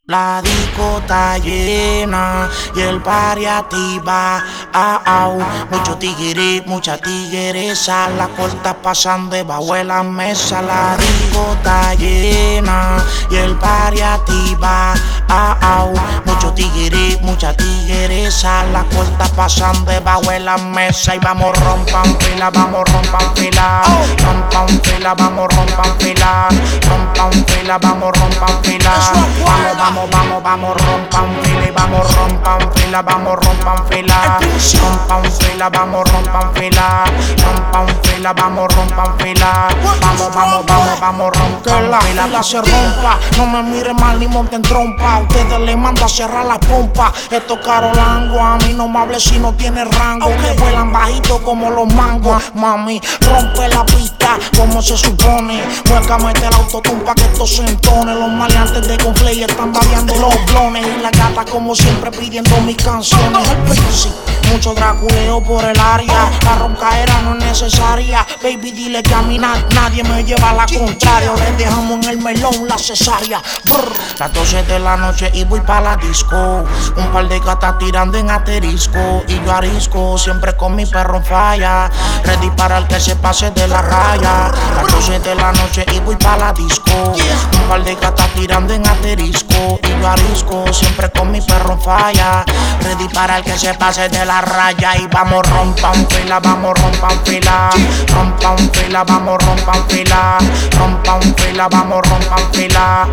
La disco está llena y el party activa. Mucho tigre, mucha tigresa. La corta pasando debajo de la mesa. La disco está llena y el party activa. Mucho tigre, mucha tigresa. La corta pasando debajo de la mesa. Y vamos rompan fila, vamos rompan fila. Rompan fila, vamos rompan fila. Rompan fila, vamos rompan fila. Vamos, rompan fila, vamos, rompan fila, vamos, rompan fila. Rompan fila, vamos, rompan fila. Rompan fila, vamos, rompan fila. Vamos, rompan fila. La se rompa, no me mire mal ni monten trompa. Ustedes le mando a cerrar la pompa. Esto carolango, a mí no me hable si no tiene rango. Que vuelan bajito como los mangos. Mami, rompe la pista como se supone. Muécame el autotune pa' que esto se entone. Los maleantes de Conflay están babeando los blones. Y la gata como siempre pidiendo mis canciones. Sí, mucho draculeo por el área. La roncaera no es necesaria. Baby, dile que a mí nadie me lleva a la contraria. Le dejamos en el melón la cesárea. Las 12 de la noche y voy pa' la disco. Un par de gatas tirando en asterisco. Y yo arisco, siempre con mi perro en falla. Ready para el que se pase de la raya. Las 12 de la noche y voy pa' la disco. Un par de gatas tirando en asterisco. Y yo arisco, siempre con mi perro en falla. Ready para el que se pase de la raya. Y vamos rompan fila, vamos rompan fila. Rompan fila, vamos rompan fila. Rompan fila, vamos rompan fila.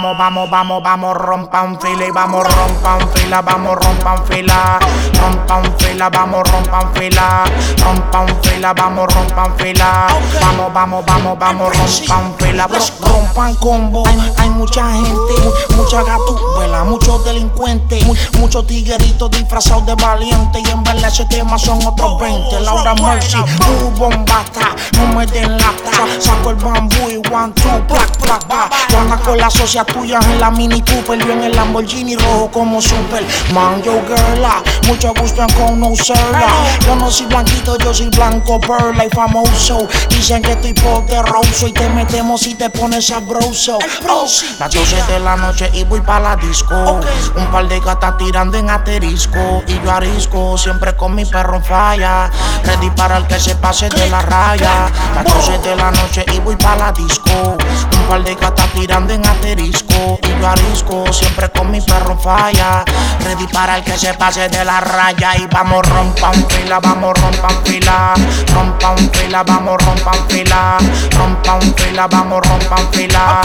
Vamos rompan fila. Y vamos rompan fila, vamos rompan fila. Rompan fila, vamos rompan fila. Rompan fila, vamos rompan fila. Vamos rompan fila. Rompan combo. Hay mucha gente, mucha gatúbela, muchos delincuentes, muchos tigueritos disfrazados de valiente. Y en verdad ese tema son otros 20. Laura Mercy, bombata, no me den lata. Saco el bambú y 1, 2, black, black, black. Tú andas con las socias tuyas en la Mini Cooper. Yo en el Lamborghini rojo como Superman. Yo girla, mucho gusto en conocerla. Yo no soy blanquito, yo soy blanco, perla y famoso. Dicen que estoy poderoso y te metemos y te pones sabroso. Las 12 de la noche y voy pa' la disco. Un par de gatas tirando en asterisco. Y yo arisco, siempre con mi perro en falla. Ready para el que se pase de la raya. Las 12 de la noche y voy pa' la disco. Un par de gatas tirando en asterisco. Y yo arisco, siempre con mi perro en falla. Ready para el que se pase de la raya. Y vamos rompan fila, vamos rompan fila. Rompan fila, vamos rompan fila. Rompan fila, vamos rompan fila.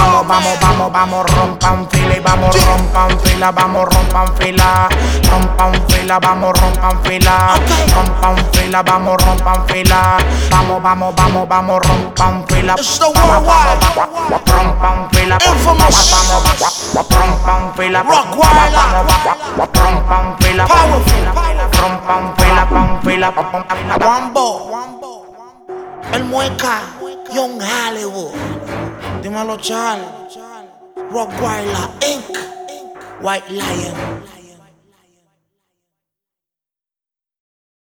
Vamos rompan fila. Y vamos rompan fila, vamos rompan fila. Rompan fila, vamos rompan fila. Rompan fila, vamos rompan fila. Vamos rompan fila. Rompan fila. Rompan fila. Rompan fila. Rompan fila. Wambo, el Mueca, Young Hollywood. Dímelo, Chal. Rockwilder Inc. White Lion.